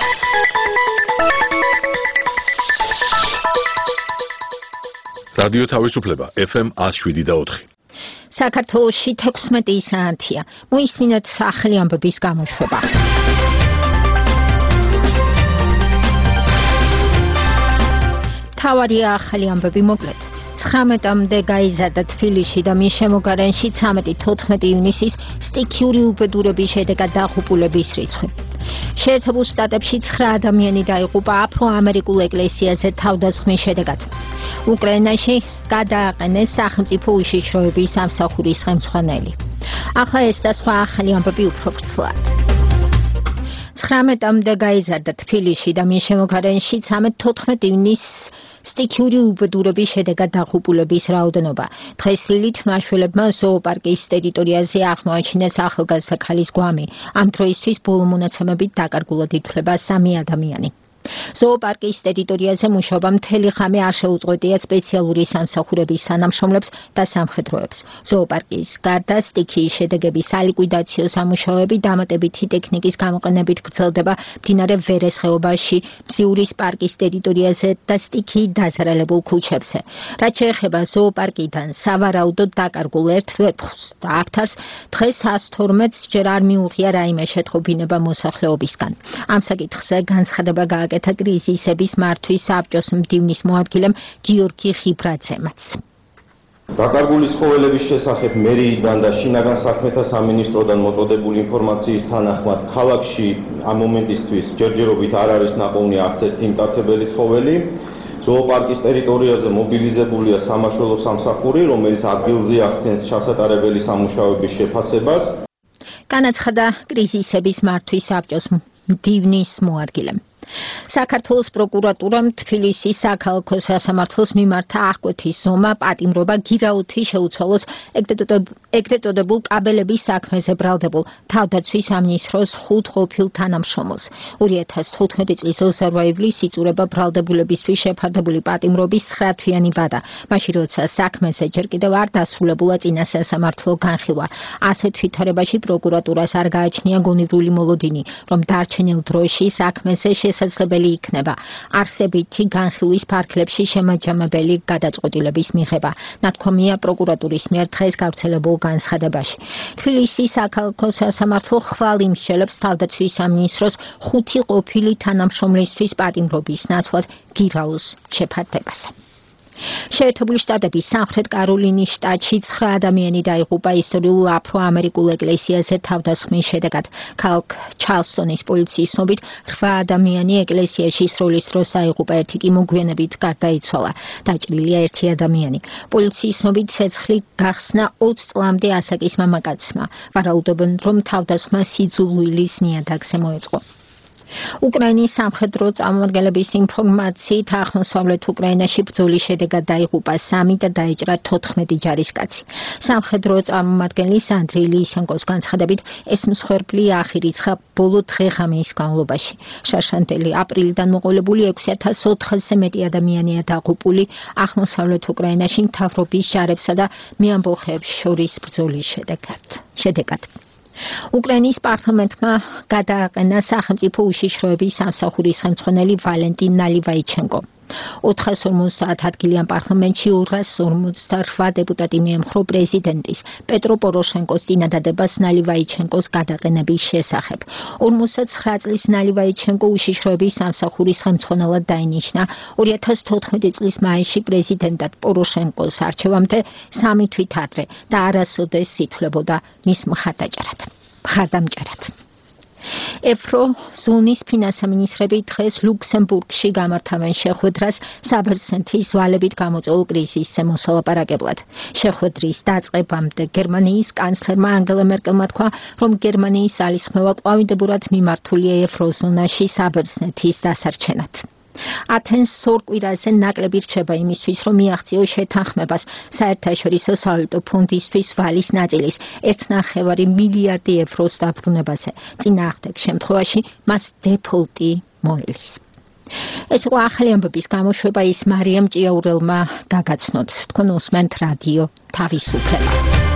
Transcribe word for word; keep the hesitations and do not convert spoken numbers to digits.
რადიო თავისუფლება ეფ ემ one oh seven point four. საქართველოში თექვსმეტი საათია. მოისმინოთ ახალი ამბების გამოშვება. თავარია ახალი ამბები მოკლედ. ცხრამეტამდე გაიზარდა თბილისში და მის შემოგარენში ცხრამეტი-თოთხმეტი ივნისის სტიქიური უბედურების შედეგად დაღუპულების რიცხვი. შეერთებულ შტატებში ცხრა ადამიანი დაიღუპა აფრო-ამერიკულ ეკლესიაზე თავდასხმის შედეგად. უკრაინაში გადააყენეს სახელმწიფო უშიშროების სამსახურის ხელმძღვანელი. ახლა ეს და სხვა ახალი ამბები უფრო ვრცლად. ცხრამეტამდე გაიზარდა თბილისში და მის შემოგარენში ცხრამეტ-თოთხმეტი ივნისის სტიქიური უბედურების შედეგად დაღუპულების რაოდენობა. დღეს ლილით მაშველებმა ზოოპარკის ტერიტორიაზე აღმოაჩინეს ახალგაზრდა ქალის გვამი. ამ დროისთვის ბოლო მონაცემებით დაკარგულად ითვლება სამი ადამიანი. ზოოპარკის ტერიტორიაზე მუშაობა მთელი ღამე არ შეუწყვეტია სპეციალური სამსახურების თანამშრომლებს და სამხედროებს. ზოოპარკის გარდა სტიქიის შედეგების სალიკვიდაციო სამუშაოები დამატებითი ტექნიკის გამოყენებით გრძელდება მდინარე ვერეს ხეობაში, მზიურის პარკის ტერიტორიაზე და სტიქიით დაზარალებულ ქუჩებზე. რაც შეეხება ზოოპარკიდან სავარაუდოდ დაკარგულ ერთ ვეფხვს და აფთარს, დღეს one twelve ჯერ არ მიუღია რაიმე შეტყობინება მოსახლეობისგან. ამ საკითხზე განცხადება გააკეთა კრიზისების მართვის საბჭოს მდივნის მოადგილემ გიორგი ხიბრაძემაც. დაკარგული ცხოველების შესახებ მერიიდან და შინაგან საქმეთა სამინისტროდან მოწოდებული ინფორმაციის თანახმად ქალაქში ამ მომენტისთვის ჯერჯერობით არ არის ნაპოვნი არც ერთი მტაცებელი ცხოველი. ზოოპარკის ტერიტორიაზე მობილიზებულია სამაშველო სამსახური, რომელიც ადგილზე ახდენს ჩასატარებელი სამუშაოების შეფასებას. განაცხადა კრიზისების მართვის საბჭოს მდივნის მოადგილემ. საქართველოს პროკურატურამ თბილისის საქალაქო სასამართლოს მიმართა აღკვეთის ზომა, პატიმრობა, გირაუთი შეუცვალოს ეგრეთ წოდებულ კაბელების საქმეზე ბრალდებულ თავდაცვის სამინისტროს ხუთ ყოფილ თანამშრომელს. ორი ათას თხუთმეტი წლის ოცდაორი ივლისს იწურება ბრალდებულებისთვის შეფარდებული პატიმრობის ცხრა თვიანი ვადა, მაშინ როცა საქმეზე ჯერ კიდევ არ დასრულებულა წინა სასამართლო განხილვა. ასეთ ვითარებაში პროკურატურას არ გააჩნია გონივრული მოლოდინი, რომ დარჩენილ დროში საქმეზე შესაძლებელი იქნება არსებითი განხილვის ფარგლებში შემაჯამებელი გადაწყვეტილების მიღება. ნათქვამია პროკურატურის მიერ დღეს გავრცელებულ განცხადებაში. თბილისის საქალაქო სასამართლო ხვალ იმსჯელებს თავდაცვის სამინისტროს ხუთი ყოფილი თანამშრომლისთვის პატიმრობის ნაცვლად გირაუს შეფარდებაზე. შეერთებული შტატების სამხრეთ კაროლინის შტატში ცხრა ადამიანი დაიღუპა ისტორიულ აფრო-ამერიკულ ეკლესიაზე თავდასხმის შედეგად. ქალაქ ჩარლსტონის პოლიციის ცნობით რვა ადამიანი ეკლესიაში სროლის დროს დაიღუპა, ერთი კი მოგვიანებით გარდაიცვალა. დაჭრილია ერთი ადამიანი. პოლიციის ცნობით ცეცხლი გახსნა ოცი წლამდე ასაკის მამაკაცმა. ვარაუდობენ, რომ თავდასხმა სიძულვილის ნიადაგზე მოეწყო. უკრაინის სამხედრო წარმომადგენლების ინფორმაციით აღმოსავლეთ უკრაინაში ბრძოლის შედეგად დაიღუპა სამი და დაიჭრა თოთხმეტი ჯარისკაცი. სამხედრო წარმომადგენლის ანდრეი ლისენკოს განცხადებით, ეს მსხვერპლი აღირიცხა ბოლო დღე-ღამის განმავლობაში. შარშანტელი აპრილიდან მოყოლებული ექვსი ათას ოთხასზე მეტი ადამიანია დაღუპული აღმოსავლეთ უკრაინაში მთავრობის ჯარებსა და მეამბოხეებს შორის ბრძოლის შედეგად. უკრაინის პარლამენტმა გადააყენა სახელმწიფო უშიშროების სამსახურის ხელმძღვანელი ვალენტინ ნალივაიჩენკო. ოთხას ორმოცდაათ ადგილიან პარლამენტში ორას ორმოცდარვა დეპუტატი მიემხრო პრეზიდენტის პეტრო პოროშენკოს წინადადებას ნალივაიჩენკოს გადაყენების შესახებ. ორმოცდაცხრა წლის ნალივაიჩენკო უშიშროების სამსახურის ხელმძღვანელად დაინიშნა ორი ათას თოთხმეტი წლის მაისში პრეზიდენტად პოროშენკოს არჩევამდე სამი თვით ადრე და არასოდეს ითვლებოდა მის მხარდაჭერად. მხარდამჭერად. ევროზონის ფინანსამინისტრები დღეს ლუქსემბურგში გამართავენ შეხვედრას საბერძნეთის ვალებით გამოწვეულ კრიზისზე მოსალაპარაკებლად. შეხვედრის დაწყებამდე გერმანიის კანცლერმა ანგელა მერკელმა თქვა, რომ გერმანიის ძალისხმევა ყვავილდებურად მიმართულია ევროზონაში საბერძნეთის დასარჩენად. ათენს ორ კვირაზე ნაკლები რჩება იმისთვის, რომ მიაღწიოს შეთანხმებას საერთაშორისო სავალუტო ფონდისთვის ვალის ნაწილის ერთ ნახევარი მილიარდი ევროს დაბრუნებაზე. წინააღმდეგ შემთხვევაში მას დეფოლტი მოელის. ეს იყო ახალი ამბების გამოშვება, ის მარიამ ჭიაურელმა გაგაცნოთ. თქვენ უსმენთ რადიო თავისუფლებას.